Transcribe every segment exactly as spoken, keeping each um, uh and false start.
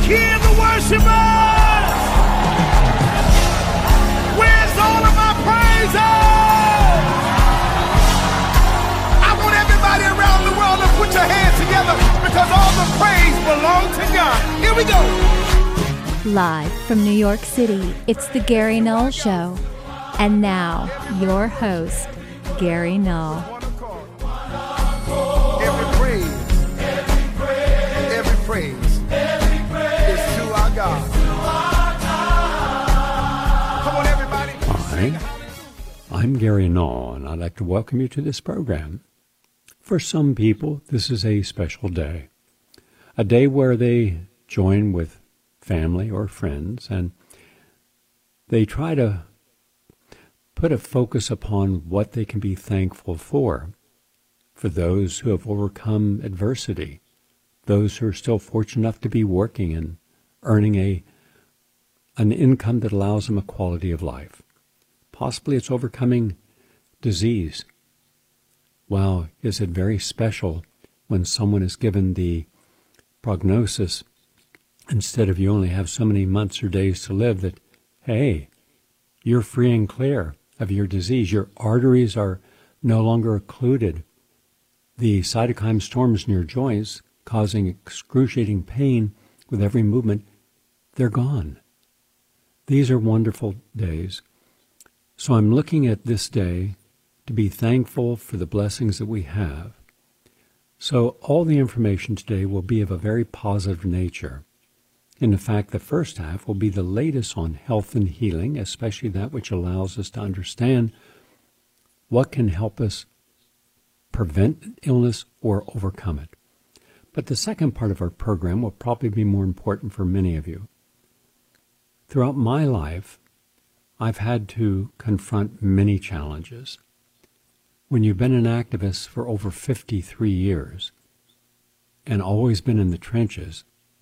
hear the worshipers? Where's all of my praises? I want everybody around the world to put your hands together because all the praise belongs to God. Here we go. Live from New York City, it's the Gary Null Show. And now, your host, Gary Null. Every praise, every praise, every praise, every praise is to our God. Come on, everybody. Hi, I'm Gary Null, and I'd like to welcome you to this program. For some people, this is a special day, a day where they join with family or friends, and they try to put a focus upon what they can be thankful for, for those who have overcome adversity, those who are still fortunate enough to be working and earning a an income that allows them a quality of life. Possibly it's overcoming disease. Wow, is it very special when someone is given the prognosis, instead of you only have so many months or days to live, that, hey, you're free and clear of your disease. Your arteries are no longer occluded. The cytokine storms in your joints, causing excruciating pain with every movement, they're gone. These are wonderful days. So I'm looking at this day to be thankful for the blessings that we have. So all the information today will be of a very positive nature. In fact, the first half will be the latest on health and healing, especially that which allows us to understand what can help us prevent illness or overcome it. But the second part of our program will probably be more important for many of you. Throughout my life, I've had to confront many challenges. When you've been an activist for over fifty-three years and always been in the trenches,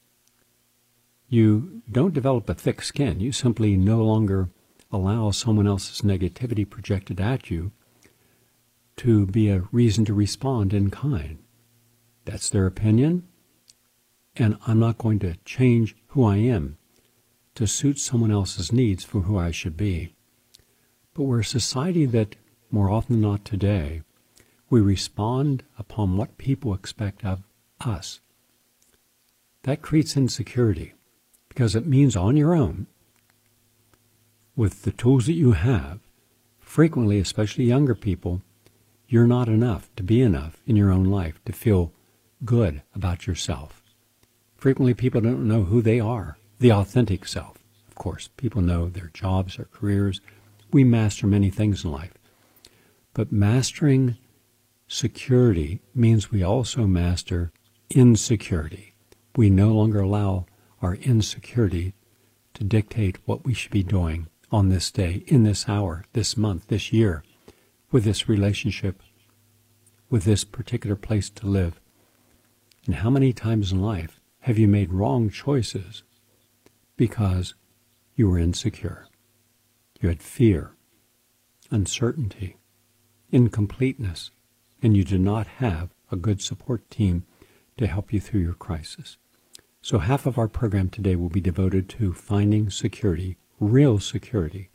you don't develop a thick skin. You simply no longer allow someone else's negativity projected at you to be a reason to respond in kind. That's their opinion, and I'm not going to change who I am to suit someone else's needs for who I should be. But we're a society that, more often than not today, we respond upon what people expect of us. That creates insecurity, because it means on your own, with the tools that you have, frequently, especially younger people, you're not enough to be enough in your own life to feel good about yourself. Frequently, people don't know who they are, the authentic self. Of course, people know their jobs, their careers. We master many things in life. But mastering security means we also master insecurity. We no longer allow our insecurity to dictate what we should be doing on this day, in this hour, this month, this year, with this relationship, with this particular place to live. And how many times in life have you made wrong choices because you were insecure? You had fear, uncertainty, incompleteness, and you did not have a good support team to help you through your crisis. So half of our program today will be devoted to finding security, real security.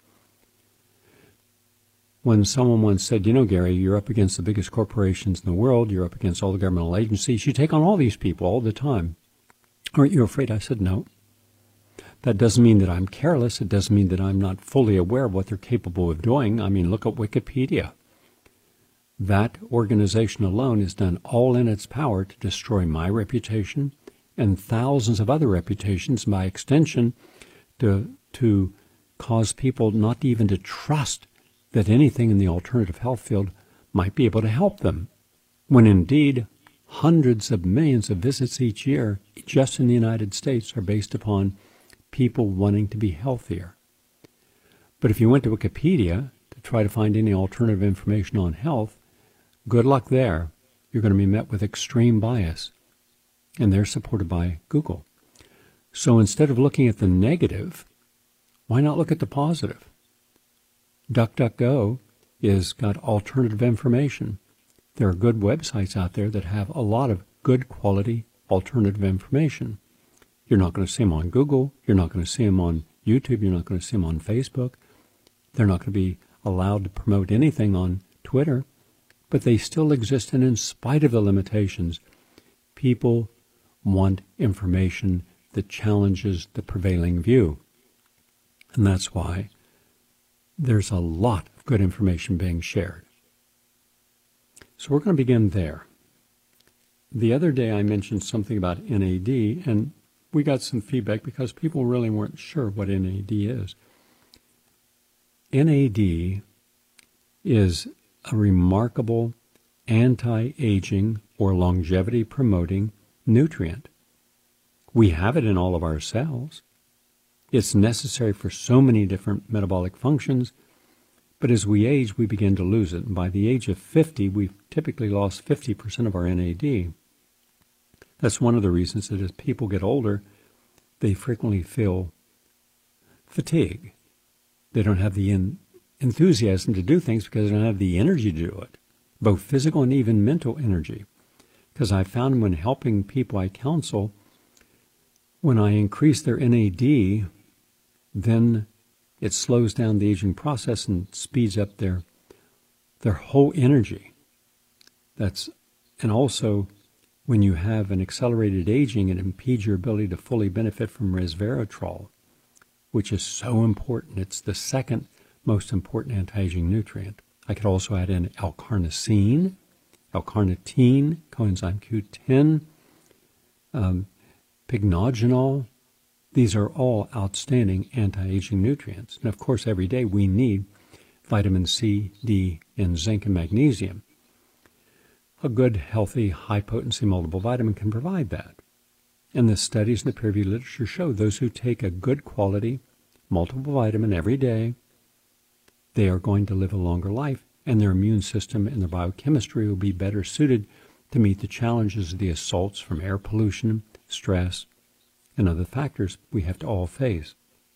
When someone once said, you know, Gary, you're up against the biggest corporations in the world, you're up against all the governmental agencies, you take on all these people all the time. Aren't you afraid? I said, no. That doesn't mean that I'm careless. It doesn't mean that I'm not fully aware of what they're capable of doing. I mean, look at Wikipedia. That organization alone has done all in its power to destroy my reputation and thousands of other reputations, by extension, to, to cause people not even to trust that anything in the alternative health field might be able to help them, when indeed hundreds of millions of visits each year just in the United States are based upon people wanting to be healthier. But if you went to Wikipedia to try to find any alternative information on health, good luck there. You're going to be met with extreme bias, and they're supported by Google. So instead of looking at the negative, why not look at the positive? DuckDuckGo is got alternative information. There are good websites out there that have a lot of good quality alternative information. You're not going to see them on Google. You're not going to see them on YouTube. You're not going to see them on Facebook. They're not going to be allowed to promote anything on Twitter. But they still exist, and in spite of the limitations, people want information that challenges the prevailing view. And that's why there's a lot of good information being shared. So we're going to begin there. The other day I mentioned something about N A D, and we got some feedback because people really weren't sure what N A D is. N A D is a remarkable anti-aging or longevity-promoting nutrient. We have it in all of our cells. It's necessary for so many different metabolic functions, but as we age, we begin to lose it. And by the age of fifty, we've typically lost fifty percent of our N A D. That's one of the reasons that as people get older, they frequently feel fatigue. They don't have the in, enthusiasm to do things because they don't have the energy to do it, both physical and even mental energy. Because I found when helping people I counsel, when I increase their N A D, then it slows down the aging process and speeds up their their whole energy. That's and also when you have an accelerated aging, it impedes your ability to fully benefit from resveratrol, which is so important. It's the second most important anti-aging nutrient. I could also add in L-carnosine, L-carnitine, coenzyme Q ten, um, pycnogenol. These are all outstanding anti-aging nutrients. And of course, every day we need vitamin C, D, and zinc and magnesium. A good, healthy, high-potency multiple vitamin can provide that. And the studies in the peer-reviewed literature show those who take a good quality multiple vitamin every day, they are going to live a longer life, and their immune system and their biochemistry will be better suited to meet the challenges of the assaults from air pollution, stress, and other factors we have to all face.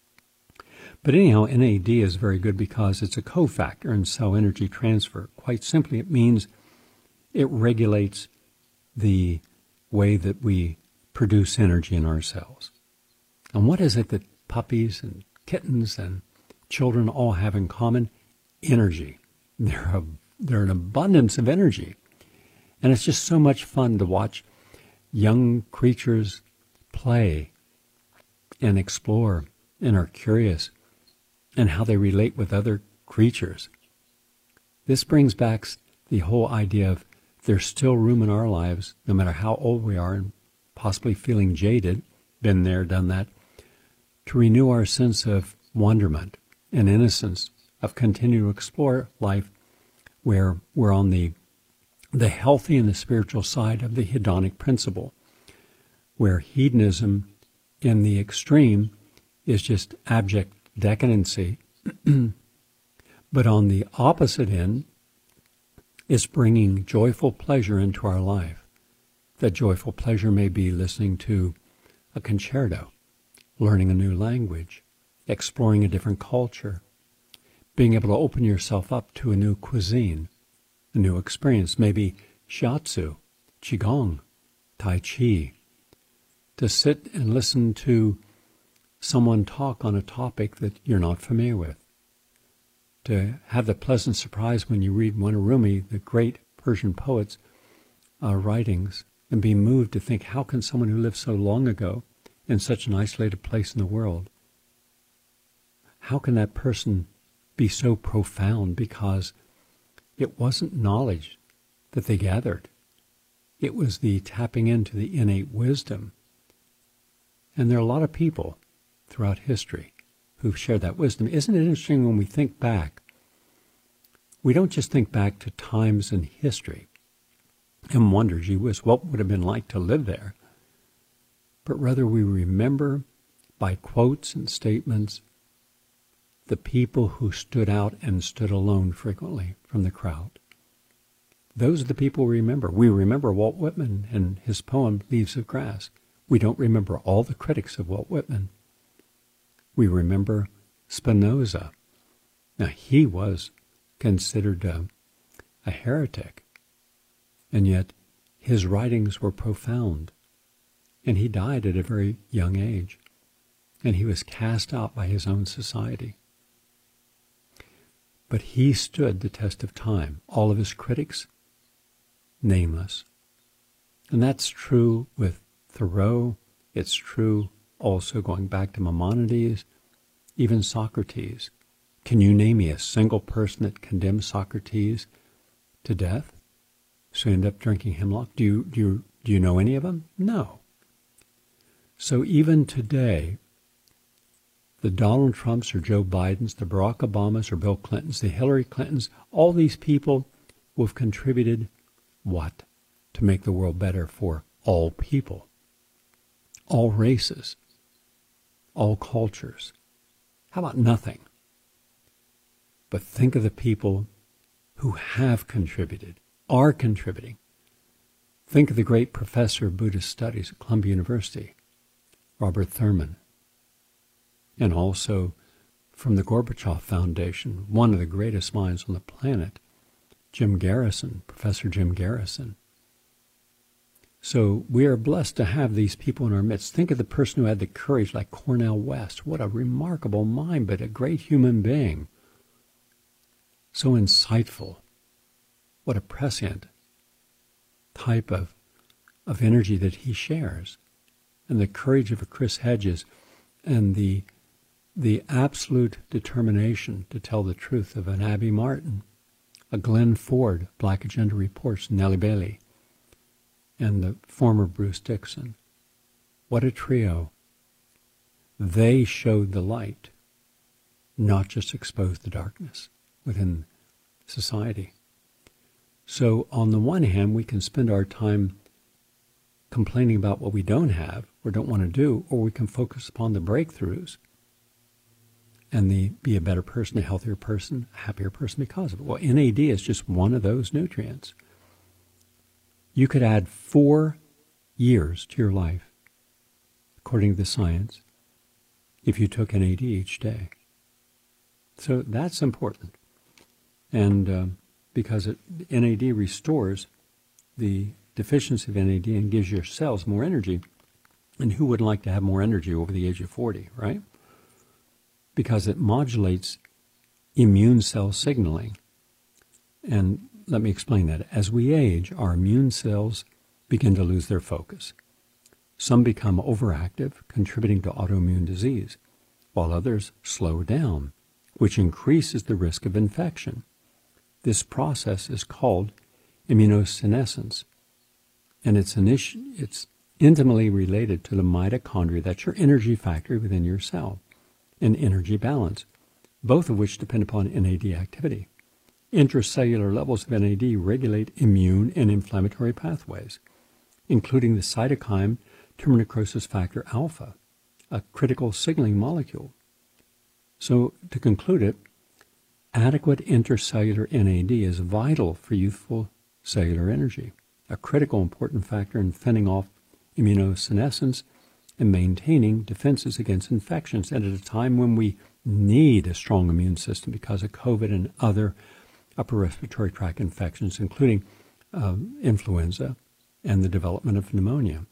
But anyhow, N A D is very good because it's a cofactor in cell energy transfer. Quite simply, it means it regulates the way that we produce energy in our cells. And what is it that puppies and kittens and children all have in common? Energy. They're, a, they're an abundance of energy. And it's just so much fun to watch young creatures play and explore and are curious and how they relate with other creatures. This brings back the whole idea of there's still room in our lives, no matter how old we are and possibly feeling jaded, been there, done that, to renew our sense of wonderment and innocence, of continuing to explore life where we're on the the healthy and the spiritual side of the hedonic principle, where hedonism in the extreme is just abject decadency, but on the opposite end, it's bringing joyful pleasure into our life. That joyful pleasure may be listening to a concerto, learning a new language, exploring a different culture, being able to open yourself up to a new cuisine, a new experience, maybe shiatsu, qigong, tai chi, to sit and listen to someone talk on a topic that you're not familiar with, to have the pleasant surprise when you read one of Rumi, the great Persian poet's uh, writings, and be moved to think, how can someone who lived so long ago in such an isolated place in the world, how can that person be so profound? Because it wasn't knowledge that they gathered. It was the tapping into the innate wisdom. And there are a lot of people throughout history who've shared that wisdom. Isn't it interesting when we think back? We don't just think back to times in history and wonder, gee whiz, what would have been like to live there? But rather we remember by quotes and statements the people who stood out and stood alone frequently from the crowd. Those are the people we remember. We remember Walt Whitman and his poem, Leaves of Grass. We don't remember all the critics of Walt Whitman. We remember Spinoza. Now, he was considered a, a heretic, and yet his writings were profound. And he died at a very young age. And he was cast out by his own society. But he stood the test of time. All of his critics, nameless. And that's true with Thoreau. It's true also going back to Maimonides, even Socrates. Can you name me a single person that condemned Socrates to death? So he ended up drinking hemlock. Do you, do you, do you know any of them? No. So even today, the Donald Trumps or Joe Bidens, the Barack Obamas or Bill Clintons, the Hillary Clintons, all these people who have contributed what? To make the world better for all people, all races, all cultures. How about nothing? But think of the people who have contributed, are contributing. Think of the great professor of Buddhist studies at Columbia University, Robert Thurman. And also from the Gorbachev Foundation, one of the greatest minds on the planet, Jim Garrison, Professor Jim Garrison. So we are blessed to have these people in our midst. Think of the person who had the courage like Cornel West. What a remarkable mind, but a great human being. So insightful. What a prescient type of, of energy that he shares. And the courage of a Chris Hedges and the the absolute determination to tell the truth of an Abby Martin, a Glenn Ford, Black Agenda Reports, Nellie Bailey, and the former Bruce Dixon. What a trio. They showed the light, not just exposed the darkness within society. So on the one hand, we can spend our time complaining about what we don't have or don't want to do, or we can focus upon the breakthroughs and the be a better person, a healthier person, a happier person because of it. Well, N A D is just one of those nutrients. You could add four years to your life, according to the science, if you took N A D each day. So that's important. And uh, because it, N A D restores the deficiency of N A D and gives your cells more energy. And who would like to have more energy over the age of forty, right? Because it modulates immune cell signaling. And let me explain that. As we age, our immune cells begin to lose their focus. Some become overactive, contributing to autoimmune disease, while others slow down, which increases the risk of infection. This process is called immunosenescence, and it's, initi- it's intimately related to the mitochondria, that's your energy factory within your cell, and energy balance, both of which depend upon N A D activity. Intracellular levels of N A D regulate immune and inflammatory pathways, including the cytokine tumor necrosis factor alpha, a critical signaling molecule. So to conclude it, adequate intracellular N A D is vital for youthful cellular energy, a critical important factor in fending off immunosenescence and maintaining defenses against infections, and at a time when we need a strong immune system because of COVID and other upper respiratory tract infections, including uh, influenza and the development of pneumonia.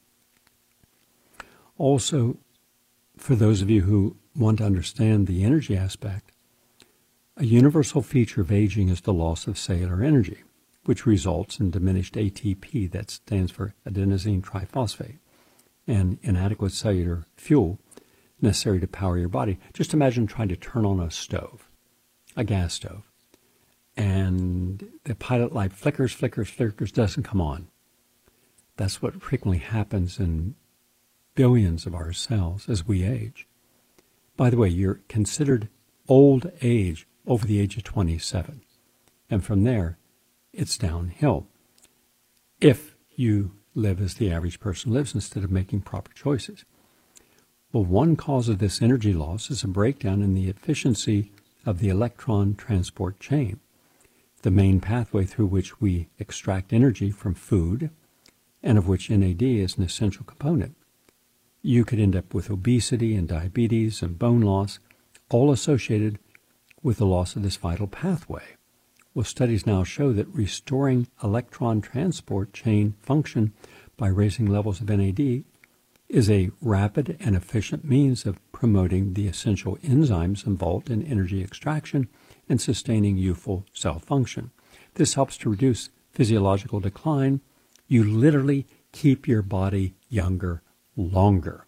Also, for those of you who want to understand the energy aspect, a universal feature of aging is the loss of cellular energy, which results in diminished A T P, that stands for adenosine triphosphate, and inadequate cellular fuel necessary to power your body. Just imagine trying to turn on a stove, a gas stove, and the pilot light flickers, flickers, flickers, doesn't come on. That's what frequently happens in billions of our cells as we age. By the way, you're considered old age over the age of twenty-seven. And from there, it's downhill. If you live as the average person lives instead of making proper choices. Well, one cause of this energy loss is a breakdown in the efficiency of the electron transport chain, the main pathway through which we extract energy from food, and of which N A D is an essential component. You could end up with obesity and diabetes and bone loss, all associated with the loss of this vital pathway. Well, studies now show that restoring electron transport chain function by raising levels of N A D is a rapid and efficient means of promoting the essential enzymes involved in energy extraction and sustaining youthful cell function. This helps to reduce physiological decline. You literally keep your body younger longer.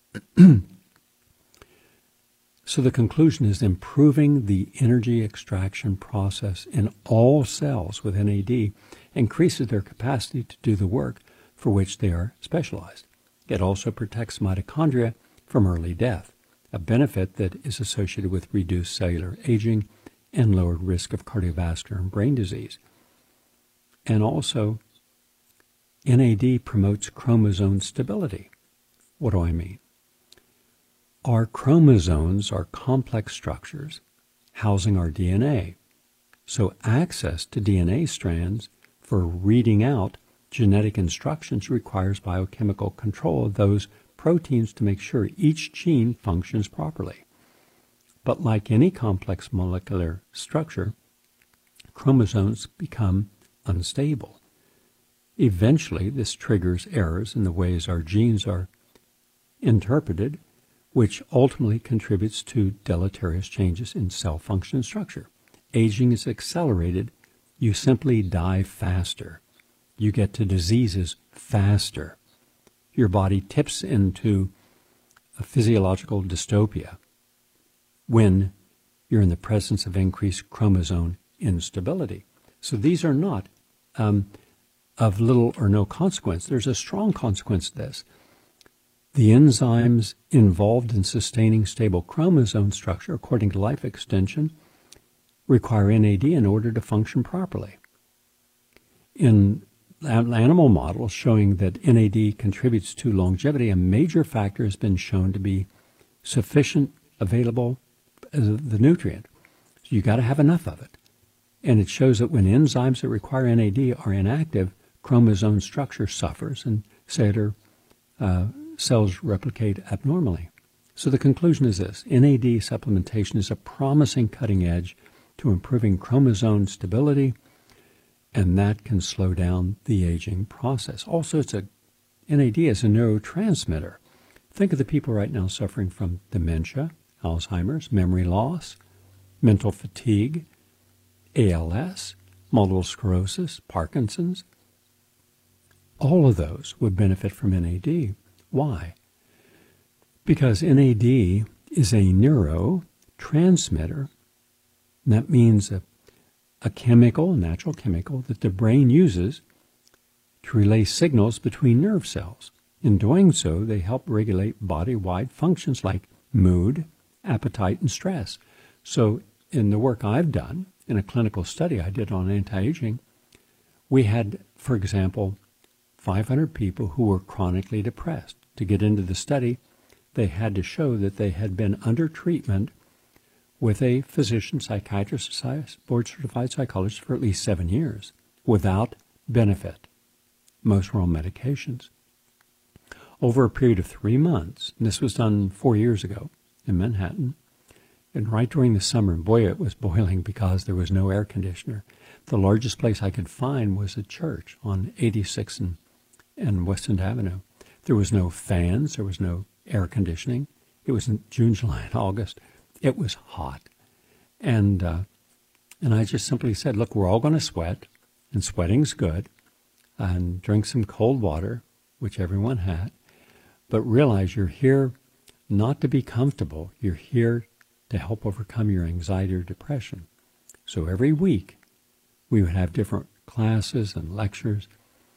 So the conclusion is improving the energy extraction process in all cells with N A D increases their capacity to do the work for which they are specialized. It also protects mitochondria from early death, a benefit that is associated with reduced cellular aging and lowered risk of cardiovascular and brain disease. And also, N A D promotes chromosome stability. What do I mean? Our chromosomes are complex structures housing our D N A. So access to D N A strands for reading out genetic instructions requires biochemical control of those proteins to make sure each gene functions properly. But like any complex molecular structure, chromosomes become unstable. Eventually, this triggers errors in the ways our genes are interpreted, which ultimately contributes to deleterious changes in cell function and structure. Aging is accelerated. You simply die faster. You get to diseases faster. Your body tips into a physiological dystopia when you're in the presence of increased chromosome instability. So these are not um, of little or no consequence. There's a strong consequence to this. The enzymes involved in sustaining stable chromosome structure, according to life extension, require N A D in order to function properly. In animal models showing that N A D contributes to longevity, a major factor has been shown to be sufficient available as the nutrient. So you got to have enough of it. And it shows that when enzymes that require N A D are inactive, chromosome structure suffers and cellular uh, cells replicate abnormally. So the conclusion is this: N A D supplementation is a promising cutting edge to improving chromosome stability, and that can slow down the aging process. Also, it's a N A D is a neurotransmitter. Think of the people right now suffering from dementia, Alzheimer's, memory loss, mental fatigue, A L S, multiple sclerosis, Parkinson's. All of those would benefit from N A D. Why? Because N A D is a neurotransmitter. And that means a, a chemical, a natural chemical, that the brain uses to relay signals between nerve cells. In doing so, they help regulate body-wide functions like mood, appetite, and stress. So in the work I've done, in a clinical study I did on anti-aging, we had, for example, five hundred people who were chronically depressed. To get into the study, they had to show that they had been under treatment with a physician, psychiatrist, board-certified psychologist for at least seven years without benefit. Most were on medications. Over a period of three months, and this was done four years ago in Manhattan, and right during the summer, and boy, it was boiling because there was no air conditioner. The largest place I could find was a church on eighty-sixth and, and West End Avenue. There was no fans. There was no air conditioning. It was in June, July, and August. It was hot. And, uh, and I just simply said, look, we're all going to sweat, and sweating's good, and drink some cold water, which everyone had, but realize you're here not to be comfortable. You're here to help overcome your anxiety or depression. So every week, we would have different classes and lectures,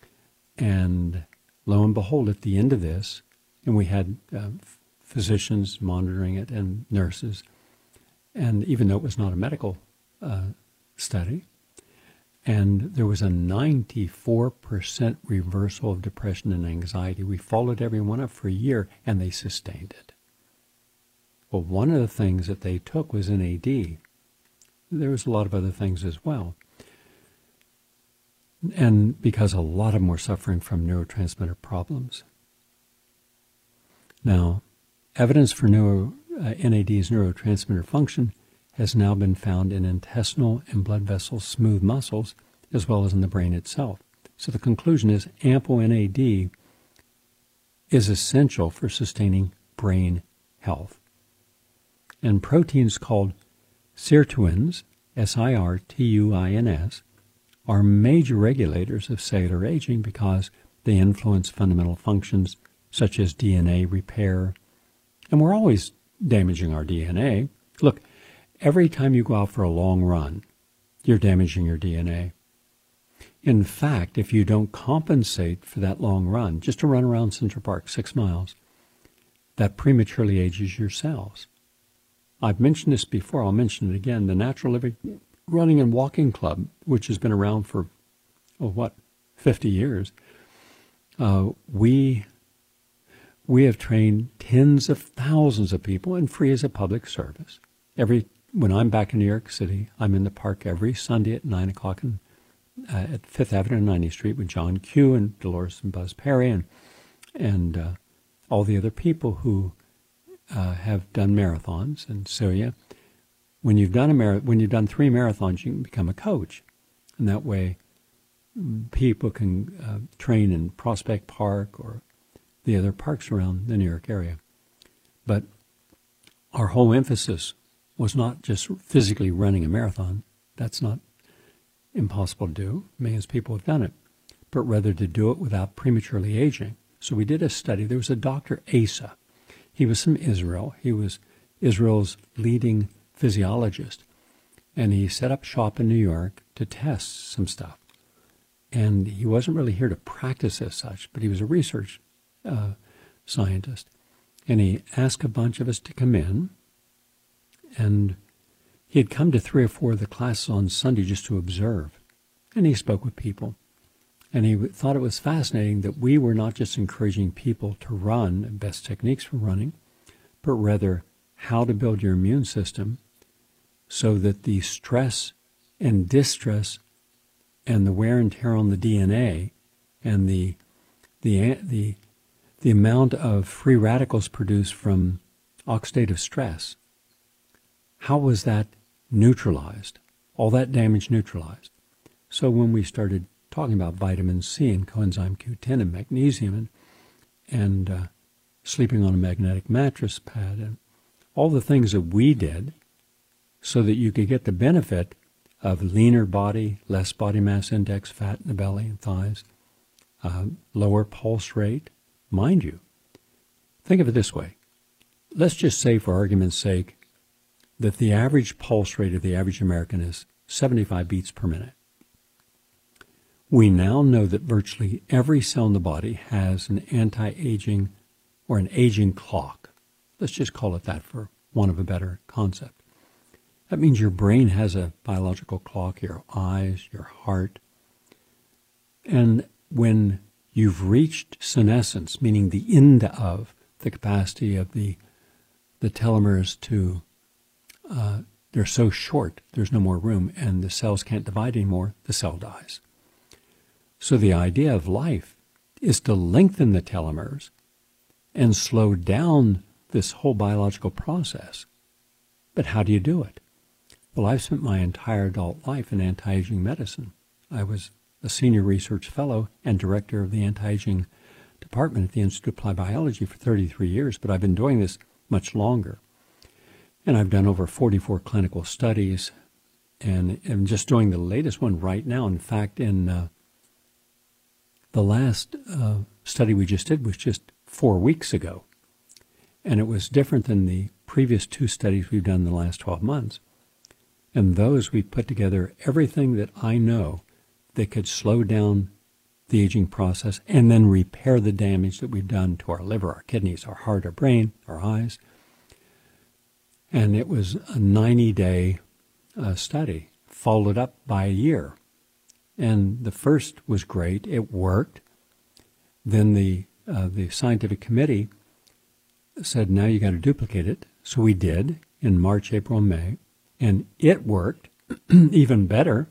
and lo and behold, at the end of this, and we had uh, physicians monitoring it and nurses, and even though it was not a medical uh, study, and there was a ninety-four percent reversal of depression and anxiety. We followed everyone up for a year, and they sustained it. Well, one of the things that they took was N A D. There was a lot of other things as well. And because a lot of them were suffering from neurotransmitter problems. Now, evidence for neuro, uh, N A D's neurotransmitter function has now been found in intestinal and blood vessel smooth muscles, as well as in the brain itself. So the conclusion is ample N A D is essential for sustaining brain health. And proteins called sirtuins, S I R T U I N S, are major regulators of cellular aging because they influence fundamental functions such as D N A repair. And we're always damaging our D N A. Look, every time you go out for a long run, you're damaging your D N A. In fact, if you don't compensate for that long run, just to run around Central Park six miles, that prematurely ages your cells. I've mentioned this before, I'll mention it again. The Natural Living Running and Walking Club, which has been around for, oh, what, fifty years, uh, we, we have trained tens of thousands of people and free as a public service. Every When I'm back in New York City, I'm in the park every Sunday at nine o'clock in, uh, at Fifth Avenue and ninetieth Street with John Q and Dolores and Buzz Perry and, and uh, all the other people who uh, have done marathons in Syria. When you've done a mar- when you've done three marathons, you can become a coach, and that way people can uh, train in Prospect Park or the other parks around the New York area. But our whole emphasis was not just physically running a marathon. That's not impossible to do. Millions of people have done it. But rather to do it without prematurely aging. So we did a study. There was a Doctor Asa. He was from Israel. He was Israel's leading physiologist. And he set up shop in New York to test some stuff. And he wasn't really here to practice as such, but he was a research uh, scientist. And he asked a bunch of us to come in. And he had come to three or four of the classes on Sunday just to observe. And he spoke with people. And he thought it was fascinating that we were not just encouraging people to run, best techniques for running, but rather how to build your immune system so that the stress and distress and the wear and tear on the D N A and the the the the amount of free radicals produced from oxidative stress, how was that neutralized? All that damage neutralized. So when we started talking about vitamin C and coenzyme Q ten and magnesium and, and uh, sleeping on a magnetic mattress pad and all the things that we did so that you could get the benefit of leaner body, less body mass index, fat in the belly and thighs, uh, lower pulse rate. Mind you, think of it this way. Let's just say, for argument's sake, that the average pulse rate of the average American is seventy-five beats per minute. We now know that virtually every cell in the body has an anti-aging or an aging clock. Let's just call it that for want of a better concept. That means your brain has a biological clock, your eyes, your heart. And when you've reached senescence, meaning the end of the capacity of the, the telomeres to, uh, they're so short, there's no more room, and the cells can't divide anymore, the cell dies. So the idea of life is to lengthen the telomeres and slow down this whole biological process. But how do you do it? Well, I've spent my entire adult life in anti-aging medicine. I was a senior research fellow and director of the anti-aging department at the Institute of Applied Biology for thirty-three years, but I've been doing this much longer. And I've done over forty-four clinical studies, and I'm just doing the latest one right now. In fact, in uh, the last uh, study we just did was just four weeks ago, and it was different than the previous two studies we've done in the last twelve months. And those we put together everything that I know that could slow down the aging process and then repair the damage that we've done to our liver, our kidneys, our heart, our brain, our eyes. And it was a ninety-day uh, study, followed up by a year. And the first was great. It worked. Then the uh, the scientific committee said, now you got to duplicate it. So we did in March, April, and May. And it worked even better.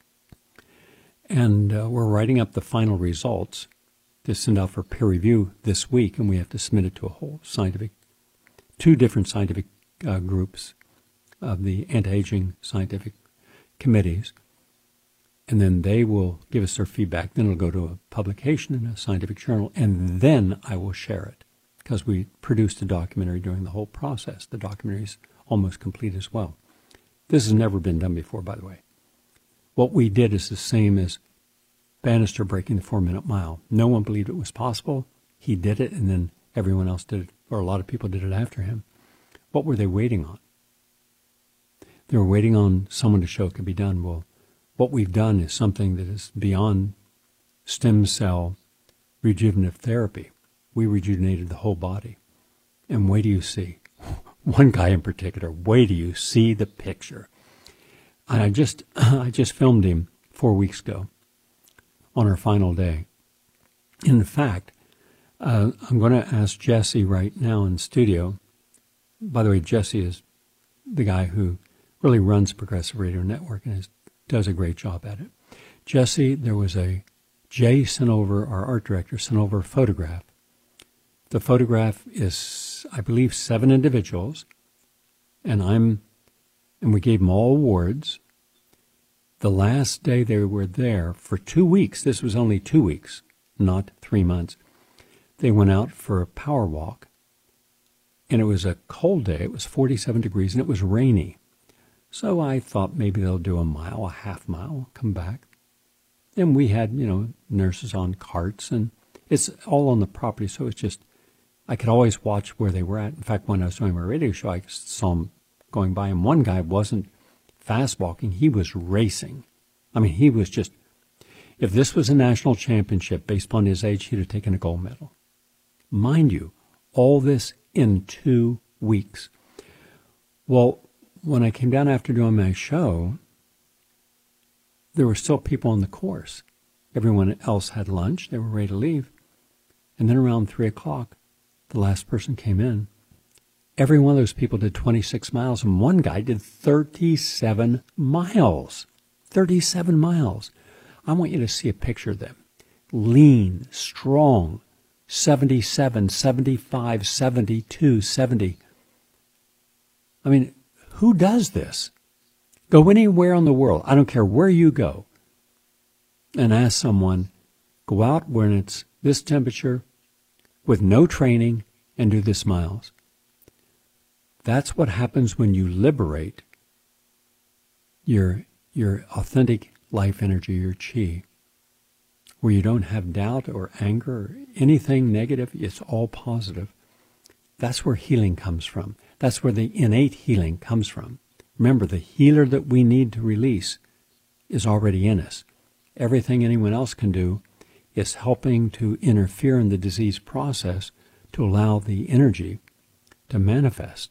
And uh, we're writing up the final results to send out for peer review this week, and we have to submit it to a whole scientific, two different scientific uh, groups of the anti-aging scientific committees. and then they will give us their feedback. Then it'll go to a publication in a scientific journal, and then I will share it, because we produced a documentary during the whole process. The documentary is almost complete as well. This has never been done before, by the way. What we did is the same as Bannister breaking the four-minute mile. No one believed it was possible. He did it, and then everyone else did it, or a lot of people did it after him. What were they waiting on? They were waiting on someone to show it could be done. Well, what we've done is something that is beyond stem cell rejuvenative therapy. We rejuvenated the whole body. And wait till you see. One guy in particular, wait till you see the picture. And I just, I just filmed him four weeks ago on our final day. In fact, uh, I'm going to ask Jesse right now in studio. By the way, Jesse is the guy who really runs Progressive Radio Network and is, does a great job at it. Jesse, there was a, Jay sent over, our art director, sent over a photograph. The photograph is, I believe, seven individuals, and I'm, and we gave them all awards. The last day they were there, for two weeks, this was only two weeks, not three months, they went out for a power walk, and it was a cold day. It was forty-seven degrees, and it was rainy. So I thought maybe they'll do a mile, a half mile, come back. And we had, you know, nurses on carts, and it's all on the property, so it's just, I could always watch where they were at. In fact, when I was doing my radio show, I saw them going by, and one guy wasn't fast walking, he was racing. I mean, he was just, if this was a national championship based upon his age, he'd have taken a gold medal. Mind you, all this in two weeks. Well, when I came down after doing my show, there were still people on the course. Everyone else had lunch. They were ready to leave. And then around three o'clock, the last person came in. Every one of those people did twenty-six miles, and one guy did thirty-seven miles. thirty-seven miles. I want you to see a picture of them. Lean, strong, seventy-seven, seventy-five, seventy-two, seventy. I mean, who does this? Go anywhere in the world, I don't care where you go, and ask someone, go out when it's this temperature with no training and do this miles. That's what happens when you liberate your, your authentic life energy, your chi, where you don't have doubt or anger or anything negative. It's all positive. That's where healing comes from. That's where the innate healing comes from. Remember, the healer that we need to release is already in us. Everything anyone else can do is helping to interfere in the disease process to allow the energy to manifest.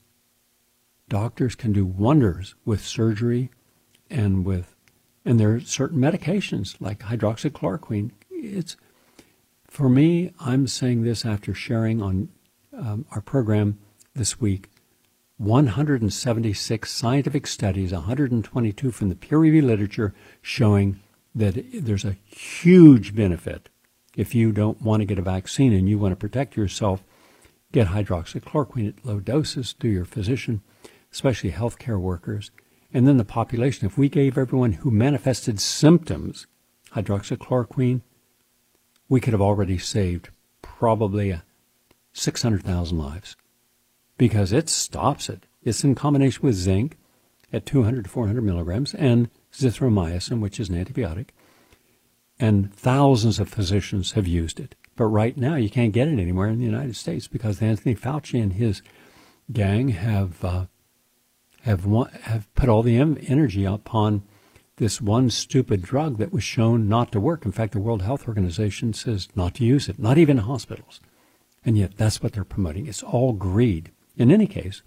Doctors can do wonders with surgery and with, and there are certain medications like hydroxychloroquine. It's, for me, I'm saying this after sharing on um, our program this week, one hundred seventy-six scientific studies, one hundred twenty-two from the peer-reviewed literature, showing that there's a huge benefit. If you don't want to get a vaccine and you want to protect yourself, get hydroxychloroquine at low doses through your physician, especially healthcare workers. And then the population, if we gave everyone who manifested symptoms hydroxychloroquine, we could have already saved probably six hundred thousand lives, because it stops it. It's in combination with zinc at two hundred to four hundred milligrams and zithromycin, which is an antibiotic. And thousands of physicians have used it. But right now you can't get it anywhere in the United States because Anthony Fauci and his gang have uh, have one, have put all the em- energy upon this one stupid drug that was shown not to work. In fact, the World Health Organization says not to use it, not even in hospitals. And yet that's what they're promoting. It's all greed. In any case,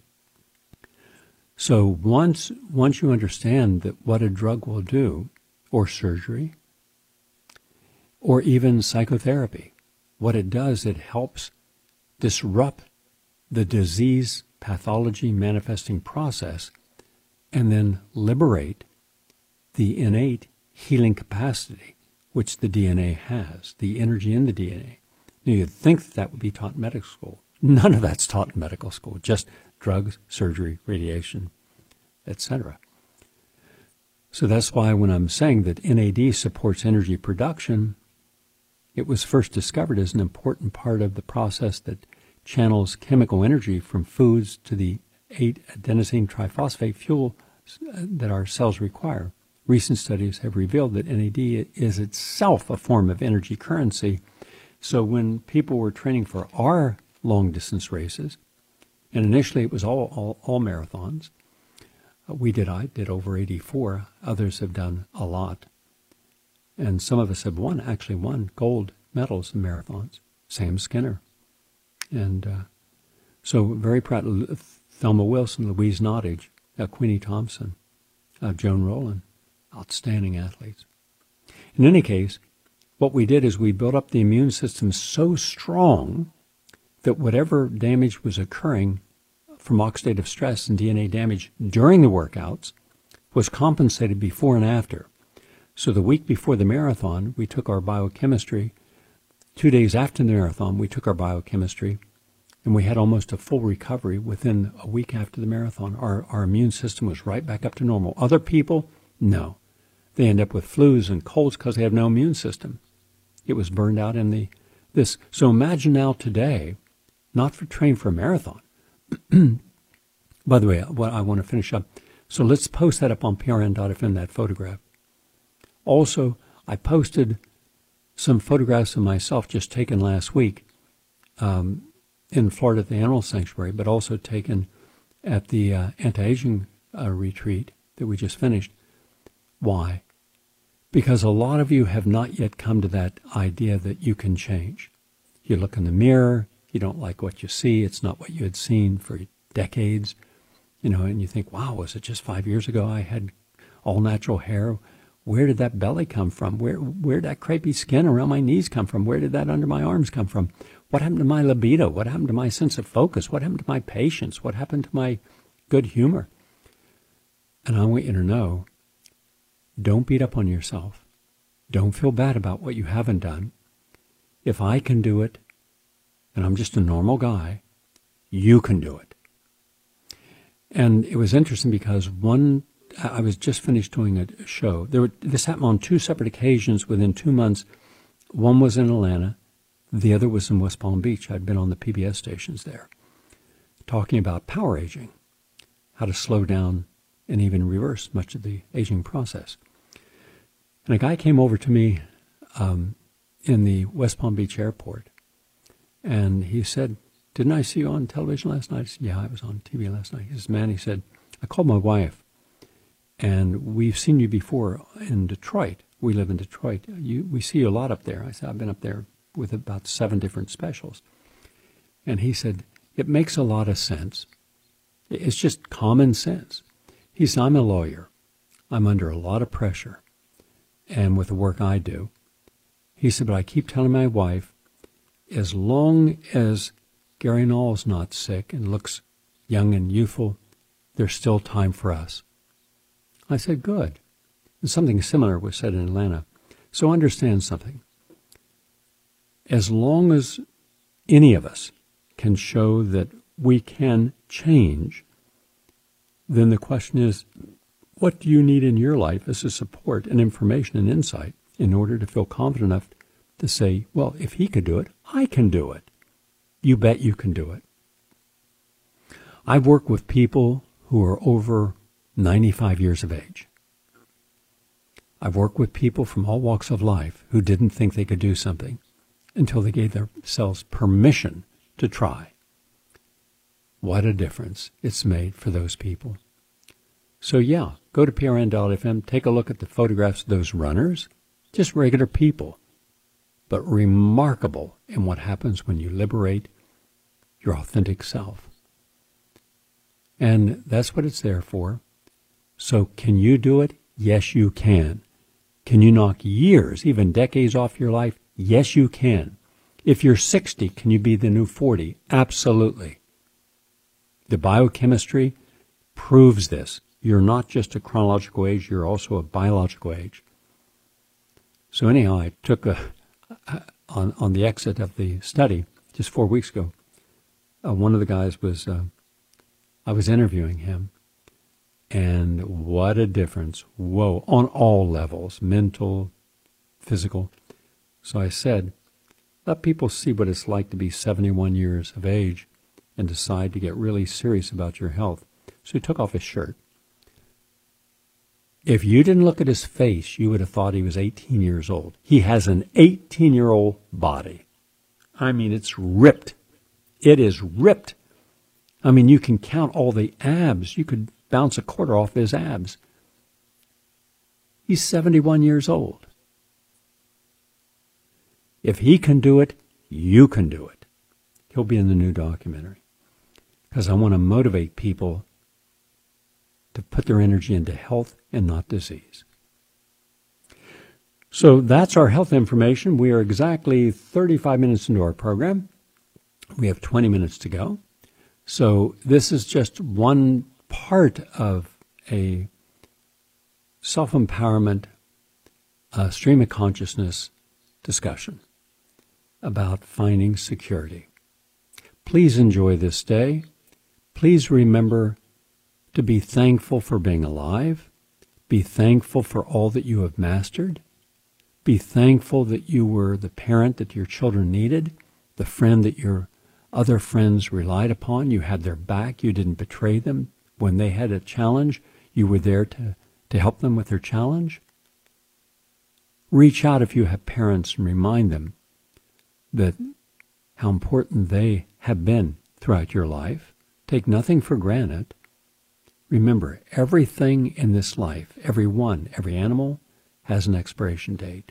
so once once you understand that what a drug will do, or surgery, or even psychotherapy, what it does, it helps disrupt the disease pathology manifesting process and then liberate the innate healing capacity which the D N A has, the energy in the D N A. Now, you'd think that, that would be taught in medical school. None of that's taught in medical school, just drugs, surgery, radiation, et cetera. So that's why when I'm saying that N A D supports energy production, it was first discovered as an important part of the process that channels chemical energy from foods to the eight adenosine triphosphate fuel that our cells require. Recent studies have revealed that N A D is itself a form of energy currency. So when people were training for our long-distance races, and initially it was all, all, all marathons, we did, I did over eighty-four. Others have done a lot. And some of us have won, actually won gold medals in marathons. Sam Skinner. And uh, so very proud. Thelma Wilson, Louise Nottage, uh, Queenie Thompson, uh, Joan Rowland, outstanding athletes. In any case, what we did is we built up the immune system so strong that whatever damage was occurring from oxidative stress and D N A damage during the workouts was compensated before and after. So the week before the marathon, we took our biochemistry. Two days after the marathon, we took our biochemistry, and we had almost a full recovery within a week after the marathon. Our, our immune system was right back up to normal. Other people, no. They end up with flus and colds because they have no immune system. It was burned out in the this. So imagine now today, not for train for a marathon. By the way, what I want to finish up. So let's post that up on P R N dot F M, that photograph. Also, I posted some photographs of myself just taken last week um, in Florida at the Animal Sanctuary, but also taken at the uh, anti-aging uh, retreat that we just finished. Why? Because a lot of you have not yet come to that idea that you can change. You look in the mirror, you don't like what you see, it's not what you had seen for decades, you know, and you think, wow, was it just five years ago I had all natural hair? Where did that belly come from? Where where did that crepey skin around my knees come from? Where did that under my arms come from? What happened to my libido? What happened to my sense of focus? What happened to my patience? What happened to my good humor? And I want you to know, don't beat up on yourself. Don't feel bad about what you haven't done. If I can do it, and I'm just a normal guy, you can do it. And it was interesting because one, I was just finished doing a show. There were, this happened on two separate occasions within two months. One was in Atlanta. The other was in West Palm Beach. I'd been on the P B S stations there talking about power aging, how to slow down and even reverse much of the aging process. And a guy came over to me um, in the West Palm Beach airport, and he said, didn't I see you on television last night? I said, yeah, I was on T V last night. He says, man, he said, I called my wife, and we've seen you before in Detroit. We live in Detroit. You, we see you a lot up there. I said, I've been up there with about seven different specials. And he said, it makes a lot of sense. It's just common sense. He said, I'm a lawyer. I'm under a lot of pressure. And with the work I do, he said, but I keep telling my wife, as long as Gary Null's not sick and looks young and youthful, there's still time for us. I said, good. And something similar was said in Atlanta. So understand something. As long as any of us can show that we can change, then the question is, what do you need in your life as a support and information and insight in order to feel confident enough to say, well, if he could do it, I can do it. You bet you can do it. I've worked with people who are over ninety-five years of age. I've worked with people from all walks of life who didn't think they could do something until they gave themselves permission to try. What a difference it's made for those people. So yeah, go to P R N dot F M, take a look at the photographs of those runners, just regular people, but remarkable in what happens when you liberate your authentic self. And that's what it's there for. So can you do it? Yes, you can. Can you knock years, even decades off your life? Yes, you can. If you're sixty, can you be the new forty? Absolutely. The biochemistry proves this. You're not just a chronological age, you're also a biological age. So anyhow, I took a, on, on the exit of the study just four weeks ago, uh, one of the guys was, uh, I was interviewing him, And what a difference. Whoa, on all levels, mental, physical. So I said, let people see what it's like to be seventy-one years of age and decide to get really serious about your health. So he took off his shirt. If you didn't look at his face, you would have thought he was eighteen years old. He has an eighteen-year-old body. I mean, it's ripped. It is ripped. I mean, you can count all the abs. You could bounce a quarter off his abs. He's seventy-one years old. If he can do it, you can do it. He'll be in the new documentary. Because I want to motivate people to put their energy into health and not disease. So that's our health information. We are exactly thirty-five minutes into our program. We have twenty minutes to go. So this is just one part of a self-empowerment, uh, stream of consciousness discussion about finding security. Please enjoy this day. Please remember to be thankful for being alive. Be thankful for all that you have mastered. Be thankful that you were the parent that your children needed, the friend that your other friends relied upon. You had their back. You didn't betray them. When they had a challenge, you were there to, to help them with their challenge. Reach out if you have parents and remind them that how important they have been throughout your life. Take nothing for granted. Remember, everything in this life, every one, every animal, has an expiration date.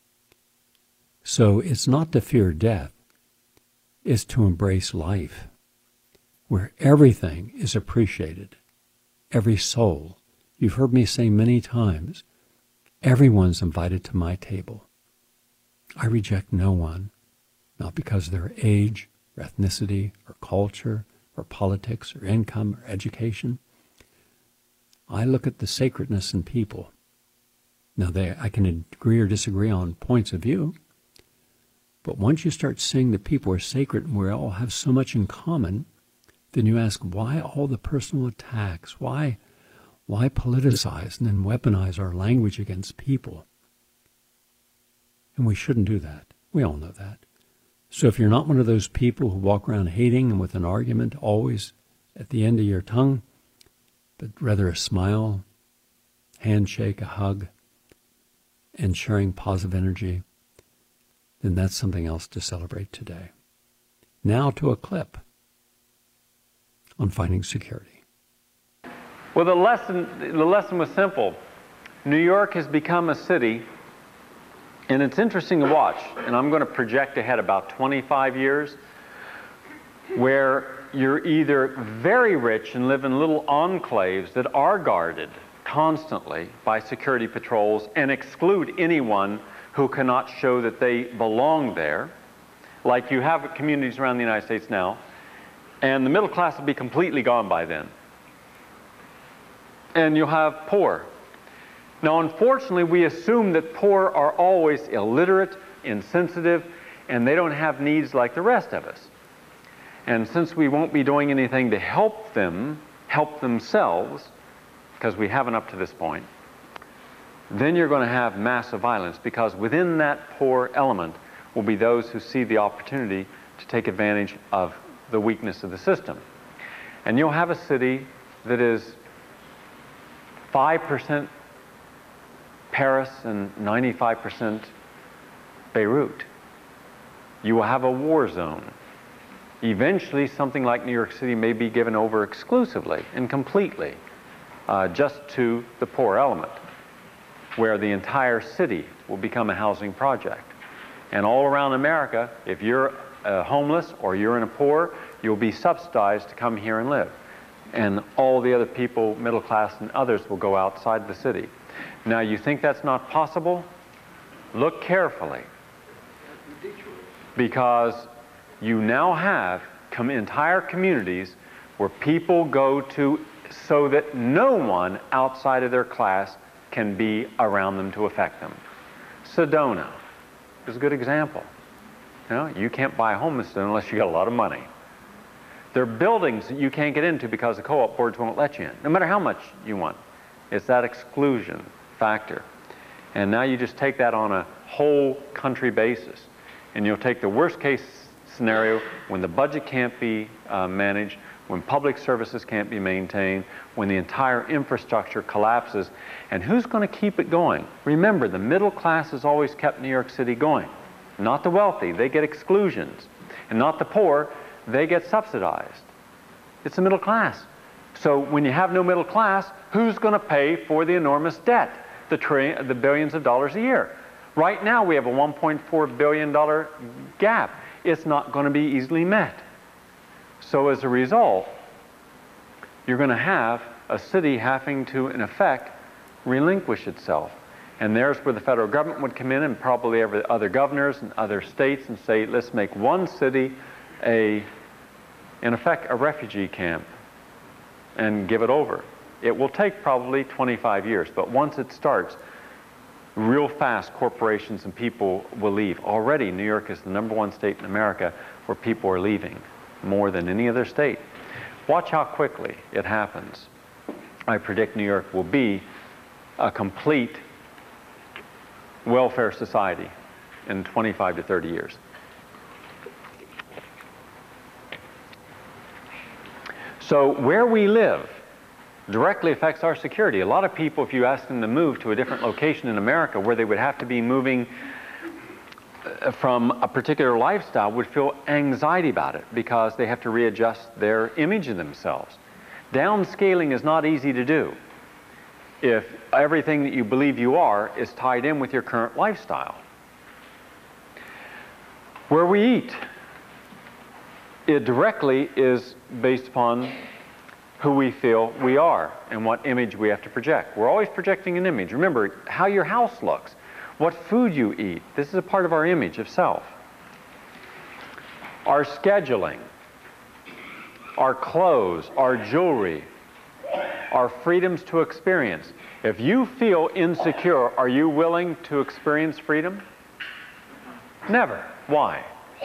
So it's not to fear death. It's to embrace life, where everything is appreciated. Every soul. You've heard me say many times, everyone's invited to my table. I reject no one, not because of their age, or ethnicity, or culture, or politics, or income, or education. I look at the sacredness in people. Now, they, I can agree or disagree on points of view, but once you start seeing that people are sacred and we all have so much in common, then you ask, why all the personal attacks? Why, why politicize and then weaponize our language against people? And we shouldn't do that. We all know that. So if you're not one of those people who walk around hating and with an argument always at the end of your tongue, but rather a smile, handshake, a hug, and sharing positive energy, then that's something else to celebrate today. Now to a clip on finding security. Well, the lesson, the lesson was simple. New York has become a city, and it's interesting to watch, and I'm going to project ahead about twenty-five years, where you're either very rich and live in little enclaves that are guarded constantly by security patrols and exclude anyone who cannot show that they belong there, like you have communities around the United States now, and the middle class will be completely gone by then. And you'll have poor. Now, unfortunately, we assume that poor are always illiterate, insensitive, and they don't have needs like the rest of us. And since we won't be doing anything to help them, help themselves, because we haven't up to this point, then you're going to have massive violence, because within that poor element will be those who see the opportunity to take advantage of the weakness of the system. And you'll have a city that is five percent Paris and ninety-five percent Beirut. You will have a war zone. Eventually, something like New York City may be given over exclusively and completely uh, just to the poor element, where the entire city will become a housing project. And all around America, if you're uh, homeless or you're in a poor, you'll be subsidized to come here and live. And all the other people, middle class and others, will go outside the city. Now, you think that's not possible? Look carefully. Because you now have com- entire communities where people go to so that no one outside of their class can be around them to affect them. Sedona is a good example. You know, you can't buy a home in Sedona unless you got a lot of money. There are buildings that you can't get into because the co-op boards won't let you in, no matter how much you want. It's that exclusion factor. And now you just take that on a whole country basis. And you'll take the worst case scenario when the budget can't be uh, managed, when public services can't be maintained, when the entire infrastructure collapses. And who's going to keep it going? Remember, the middle class has always kept New York City going. Not the wealthy, they get exclusions. And not the poor, they get subsidized. It's the middle class. So when you have no middle class, who's going to pay for the enormous debt, the, tri the billions of dollars a year? Right now we have a one point four billion dollar gap. It's not going to be easily met. So as a result, you're going to have a city having to, in effect, relinquish itself. And there's where the federal government would come in, and probably every other governors and other states, and say, let's make one city a, in effect, a refugee camp and give it over. It will take probably twenty-five years, but once it starts, real fast corporations and people will leave. Already, New York is the number one state in America where people are leaving, more than any other state. Watch how quickly it happens. I predict New York will be a complete welfare society in twenty-five to thirty years. So where we live directly affects our security. A lot of people, if you ask them to move to a different location in America where they would have to be moving from a particular lifestyle, would feel anxiety about it because they have to readjust their image of themselves. Downscaling is not easy to do if everything that you believe you are is tied in with your current lifestyle. Where we eat, it directly is based upon who we feel we are and what image we have to project. We're always projecting an image. Remember how your house looks, what food you eat. This is a part of our image of self. Our scheduling, our clothes, our jewelry, our freedoms to experience. If you feel insecure, are you willing to experience freedom? Never. Why?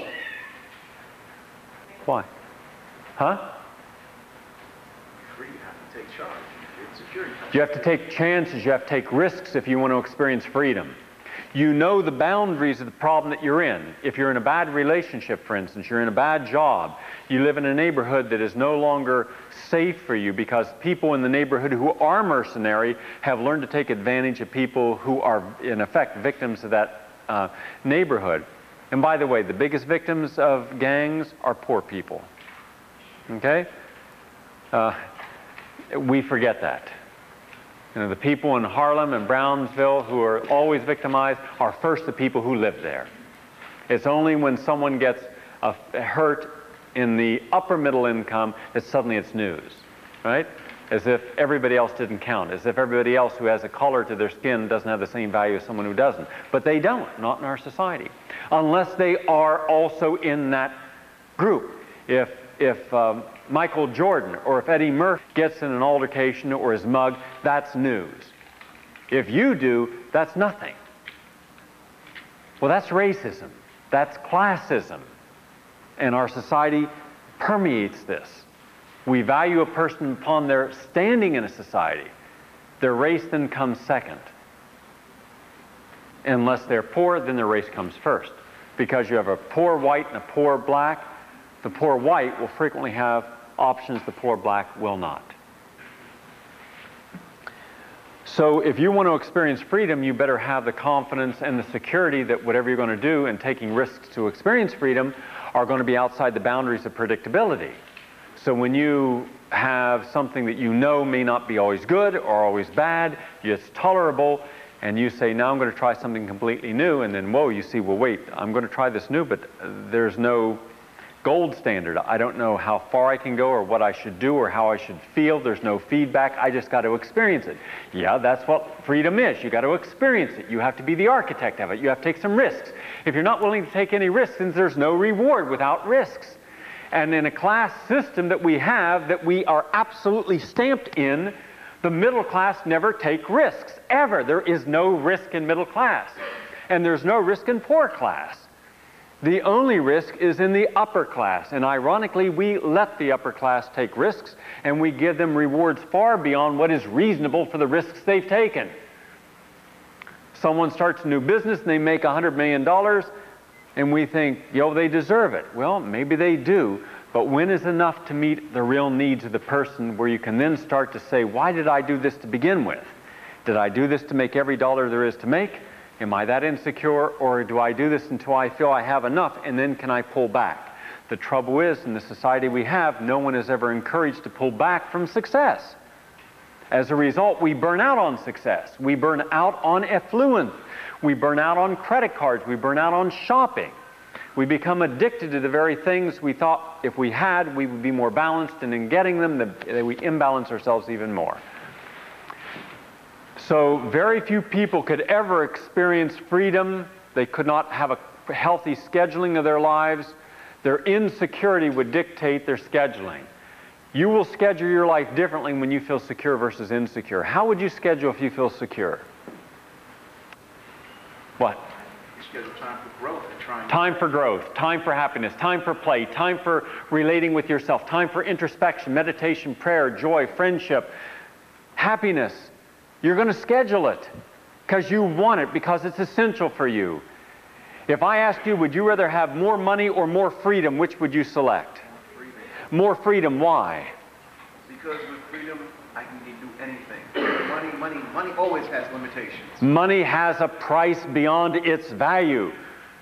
Why? Huh? You have to take charge. Insecurity. You have to take chances, you have to take risks if you want to experience freedom. You know the boundaries of the problem that you're in. If you're in a bad relationship, for instance, you're in a bad job, you live in a neighborhood that is no longer safe for you because people in the neighborhood who are mercenary have learned to take advantage of people who are, in effect, victims of that uh, neighborhood. And by the way, the biggest victims of gangs are poor people. Okay? Uh, we forget that. You know, the people in Harlem and Brownsville who are always victimized are first the people who live there. It's only when someone gets uh, hurt in the upper middle income that suddenly it's news, right? As if everybody else didn't count, as if everybody else who has a color to their skin doesn't have the same value as someone who doesn't. But they don't, not in our society, unless they are also in that group. If, if um, Michael Jordan or if Eddie Murphy gets in an altercation or is mugged, that's news. If you do, that's nothing. Well, that's racism. That's classism. And our society permeates this. We value a person upon their standing in a society. Their race then comes second. Unless they're poor, then their race comes first. Because you have a poor white and a poor black, the poor white will frequently have options the poor black will not. So if you want to experience freedom, you better have the confidence and the security that whatever you're going to do and taking risks to experience freedom are going to be outside the boundaries of predictability. So when you have something that you know may not be always good or always bad, it's tolerable, and you say, now I'm going to try something completely new, and then, whoa, you see, well, wait, I'm going to try this new, but there's no gold standard. I don't know how far I can go or what I should do or how I should feel. There's no feedback. I just got to experience it. Yeah, that's what freedom is. You got to experience it. You have to be the architect of it. You have to take some risks. If you're not willing to take any risks, then there's no reward without risks. And in a class system that we have, that we are absolutely stamped in, the middle class never take risks, ever. There is no risk in middle class. And there's no risk in poor class. The only risk is in the upper class, and ironically, we let the upper class take risks, and we give them rewards far beyond what is reasonable for the risks they've taken. Someone starts a new business and they make one hundred million dollars, and we think, yo, they deserve it. Well, maybe they do, but when is enough to meet the real needs of the person where you can then start to say, why did I do this to begin with? Did I do this to make every dollar there is to make? Am I that insecure, or do I do this until I feel I have enough, and then can I pull back? The trouble is, in the society we have, no one is ever encouraged to pull back from success. As a result, we burn out on success. We burn out on affluence. We burn out on credit cards. We burn out on shopping. We become addicted to the very things we thought if we had, we would be more balanced, and in getting them, the, we imbalance ourselves even more. So very few people could ever experience freedom. They could not have a healthy scheduling of their lives. Their insecurity would dictate their scheduling. You will schedule your life differently when you feel secure versus insecure. How would you schedule if you feel secure? What? You schedule time for growth and trying. Time for growth, time for happiness, time for play, time for relating with yourself, time for introspection, meditation, prayer, joy, friendship, happiness. You're going to schedule it because you want it, because it's essential for you. If I asked you, would you rather have more money or more freedom, which would you select? More freedom. More freedom, why? Because with freedom, I can do anything. Money, money, money always has limitations. Money has a price beyond its value.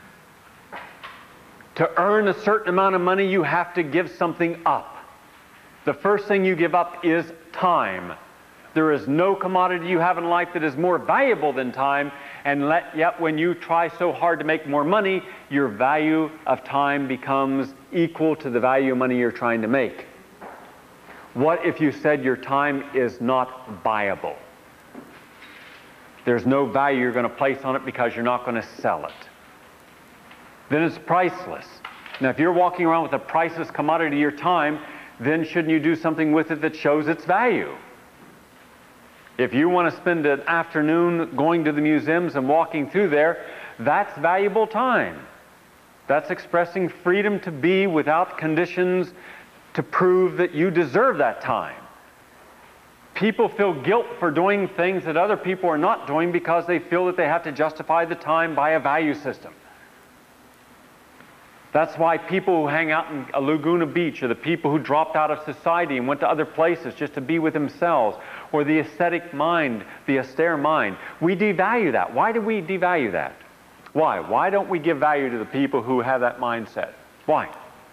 To earn a certain amount of money, you have to give something up. The first thing you give up is time. There is no commodity you have in life that is more valuable than time, and let, yet when you try so hard to make more money, your value of time becomes equal to the value of money you're trying to make. What if you said your time is not buyable? There's no value you're going to place on it because you're not going to sell it. Then it's priceless. Now, if you're walking around with a priceless commodity, your time, then shouldn't you do something with it that shows its value? If you want to spend an afternoon going to the museums and walking through there, that's valuable time. That's expressing freedom to be without conditions to prove that you deserve that time. People feel guilt for doing things that other people are not doing because they feel that they have to justify the time by a value system. That's why people who hang out in a Laguna Beach, or the people who dropped out of society and went to other places just to be with themselves, or the ascetic mind, the austere mind, we devalue that. Why do we devalue that? Why? Why don't we give value to the people who have that mindset? Why?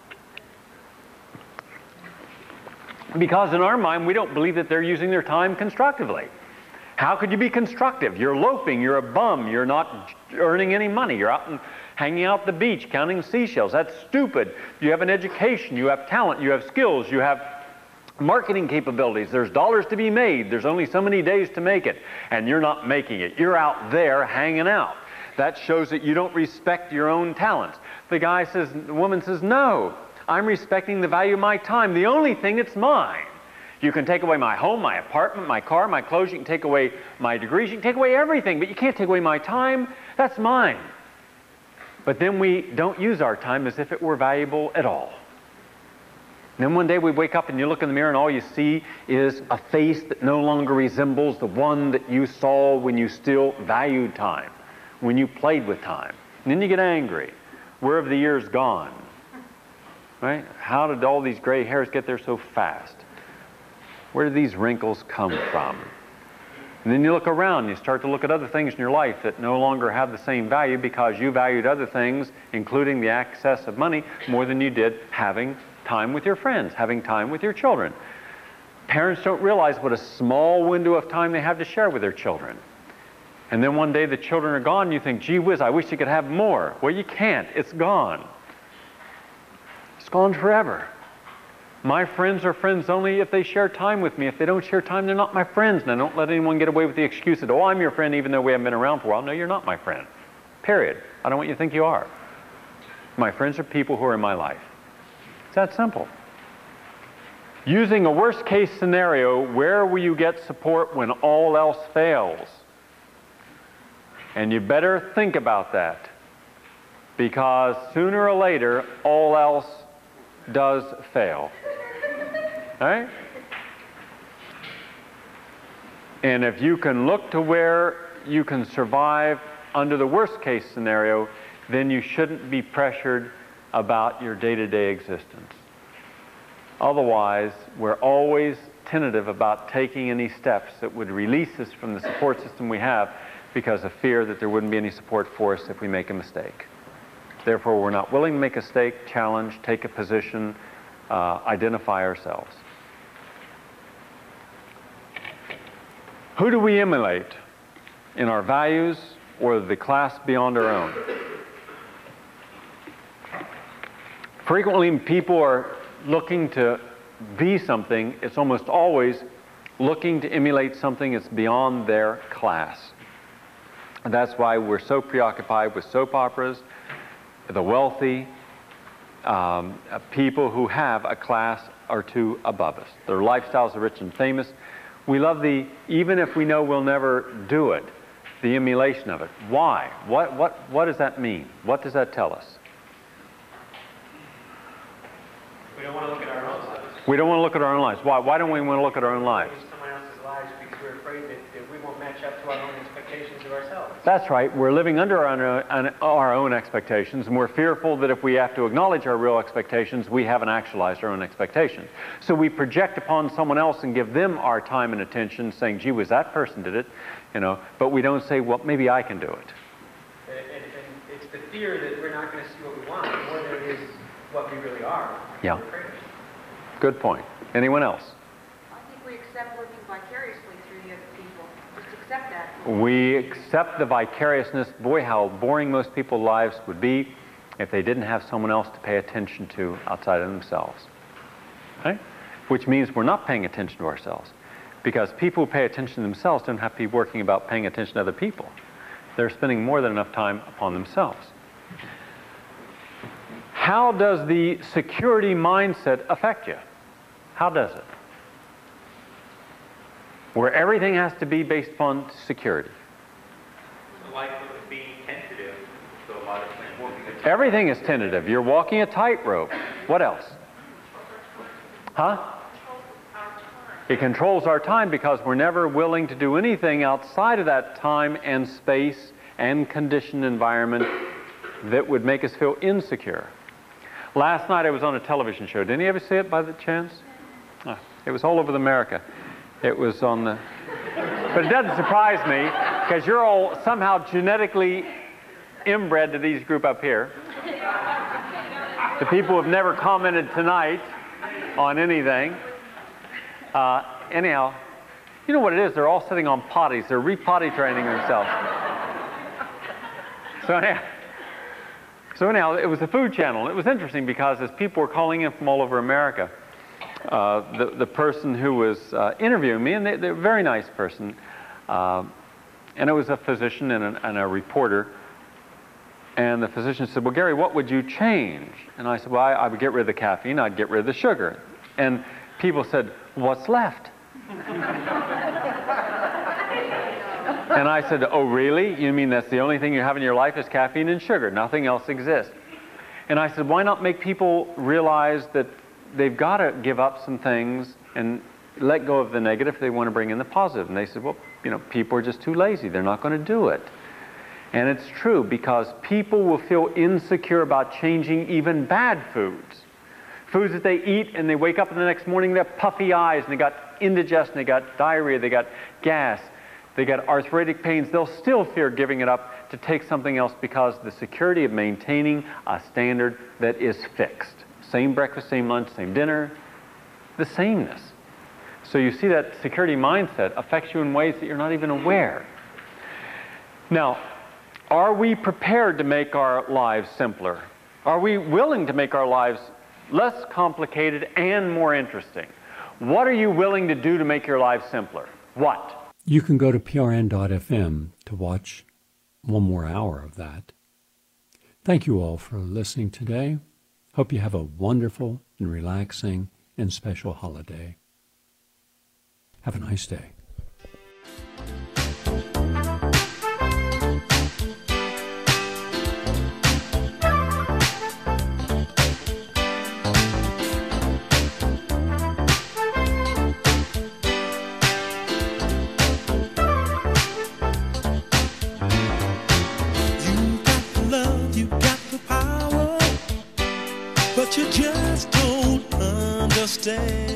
Because in our mind, we don't believe that they're using their time constructively. How could you be constructive? You're loafing, you're a bum, you're not earning any money, you're out and hanging out at the beach, counting seashells. That's stupid. You have an education, you have talent, you have skills, you have marketing capabilities. There's dollars to be made. There's only so many days to make it, and you're not making it. You're out there hanging out. That shows that you don't respect your own talents. The guy says, the woman says, no, I'm respecting the value of my time. The only thing that's mine. You can take away my home, my apartment, my car, my clothes. You can take away my degrees. You can take away everything, but you can't take away my time. That's mine. But then we don't use our time as if it were valuable at all. And then one day we wake up and you look in the mirror and all you see is a face that no longer resembles the one that you saw when you still valued time, when you played with time. And then you get angry. Where have the years gone? Right? How did all these gray hairs get there so fast? Where did these wrinkles come from? And then you look around and you start to look at other things in your life that no longer have the same value because you valued other things, including the access of money, more than you did having time with your friends, having time with your children. Parents don't realize what a small window of time they have to share with their children. And then one day the children are gone and you think, gee whiz, I wish you could have more. Well, you can't. It's gone. It's gone forever. My friends are friends only if they share time with me. If they don't share time, they're not my friends. And I don't let anyone get away with the excuse that, oh, I'm your friend even though we haven't been around for a while. No, you're not my friend. Period. I don't want you to think you are. My friends are people who are in my life. It's that simple. Using a worst case scenario, where will you get support when all else fails? And you better think about that. because sooner or later, all else does fail. All right? And if you can look to where you can survive under the worst case scenario, then you shouldn't be pressured about your day-to-day existence. Otherwise, we're always tentative about taking any steps that would release us from the support system we have because of fear that there wouldn't be any support for us if we make a mistake. Therefore, we're not willing to make a mistake, challenge, take a position, uh, identify ourselves. Who do we emulate in our values or the class beyond our own? Frequently, people are looking to be something. It's almost always looking to emulate something that's beyond their class. And that's why we're so preoccupied with soap operas, the wealthy, um, uh, people who have a class or two above us. Their lifestyles are rich and famous. We love the, even if we know we'll never do it, the emulation of it. Why? What, what, what does that mean? What does that tell us? We don't want to look at our own lives. We don't want to look at our own lives. Why? Why don't we want to look at our own lives? Someone else's lives because we're afraid that, that we won't match up to our own expectations of ourselves. That's right. We're living under our own, our own expectations, and we're fearful that if we have to acknowledge our real expectations, we haven't actualized our own expectations. So we project upon someone else and give them our time and attention, saying, gee whiz, that person did it, you know, but we don't say, well, maybe I can do it. And, and, and it's the fear that we're not going to see what we want more than it is what we really are. Yeah. We're afraid of it. Good point. Anyone else? I think we accept living vicariously through the other people. Just accept that. We accept the vicariousness. Boy, how boring most people's lives would be if they didn't have someone else to pay attention to outside of themselves. Okay? Which means we're not paying attention to ourselves. Because people who pay attention to themselves don't have to be working about paying attention to other people. They're spending more than enough time upon themselves. How does the security mindset affect you? How does it? Where everything has to be based upon security. The likelihood of being tentative, so a lot of things. Everything is tentative. You're walking a tightrope. What else? Huh? It controls our time because we're never willing to do anything outside of that time and space and conditioned environment that would make us feel insecure. Last night I was on a television show. Did any of you see it by the chance? Oh, it was all over America. It was on the... But it doesn't surprise me because you're all somehow genetically inbred to these group up here. The people who have never commented tonight on anything. Uh, anyhow, you know what it is? They're all sitting on potties. They're re-potty training themselves. So anyhow, so anyhow, it was the Food Channel. It was interesting because as people were calling in from all over America, uh, the, the person who was uh, interviewing me, and they, they're a very nice person, uh, and it was a physician and a, and a reporter, and the physician said, well, Gary, what would you change? And I said, well, I, I would get rid of the caffeine, I'd get rid of the sugar. And people said, what's left? And I said, oh, really? You mean that's the only thing you have in your life is caffeine and sugar? Nothing else exists. And I said, why not make people realize that they've got to give up some things and let go of the negative if they want to bring in the positive? And they said, well, you know, people are just too lazy. They're not going to do it. And it's true because people will feel insecure about changing even bad foods. Foods that they eat and they wake up in the next morning, they have puffy eyes and they got indigestion, they got diarrhea, they got gas, they got arthritic pains. They'll still fear giving it up to take something else because the security of maintaining a standard that is fixed. Same breakfast, same lunch, same dinner, the sameness. So you see that security mindset affects you in ways that you're not even aware. Now, are we prepared to make our lives simpler? Are we willing to make our lives less complicated and more interesting? What are you willing to do to make your life simpler? What? You can go to P R N dot F M to watch one more hour of that. Thank you all for listening today. Hope you have a wonderful and relaxing and special holiday. Have a nice day. stay.